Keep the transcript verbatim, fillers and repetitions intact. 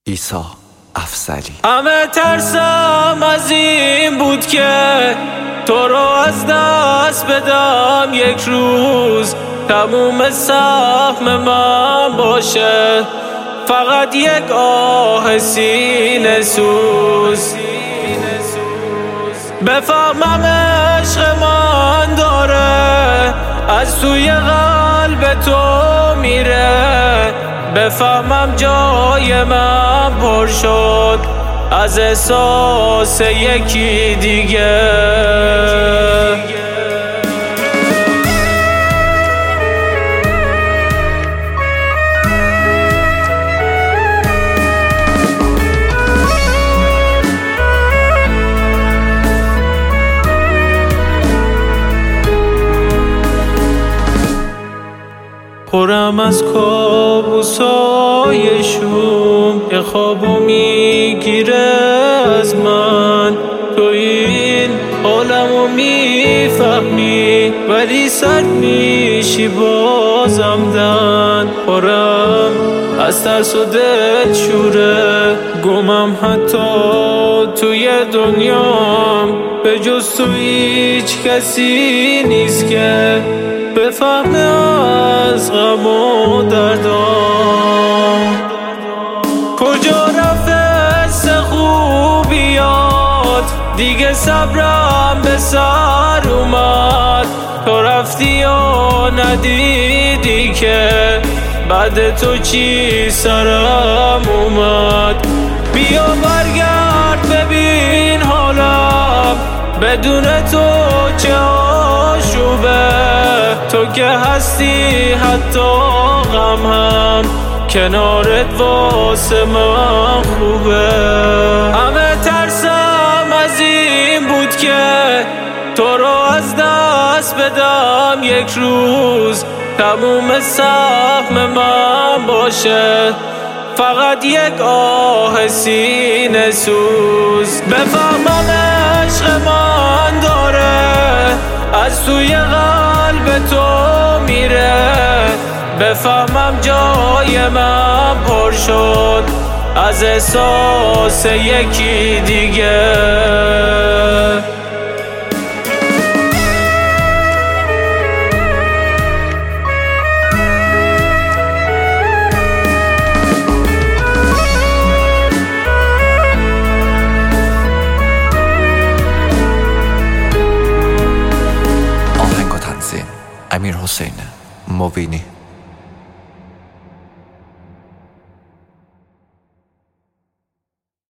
عیسی افضلی. همه ترسم از این بود که تو رو از دست بدم یک روز، تموم سهم من باشه فقط یک آه سینه سوز. بفهمم عشق من داره از توی قلب تو میره، بفهمم جای من پر شد از احساس یکی دیگه. پرم از کابوسای شوم، یه خوابو میگیره از من. تو این حالمو میفهمی ولی سرد میشی بازم دن. پرم از ترس و دل شوره، گمم حتی توی دنیام، به جز تو هیچ کسی نیست که بفهمه از غم و دردام. کجا رفت حس خوبیات، دیگه صبرم به سر اومد. تو رفتی و ندیدی که بعد تو چی سرم اومد. بیا برگرد ببین حالم، بدون تو چه آشوبه. تو که هستی حتی غم هم کنارت واسه من خوبه. همه ترسم از این بود که تو رو از دست بدم یک روز، تموم سهم من باشه فقط یک آه سینه سوز. بفهمم عشق من داره از توی قلب تو میره، بفهمم جای من پر شد از احساس یکی دیگه. امیر حسین مبینی.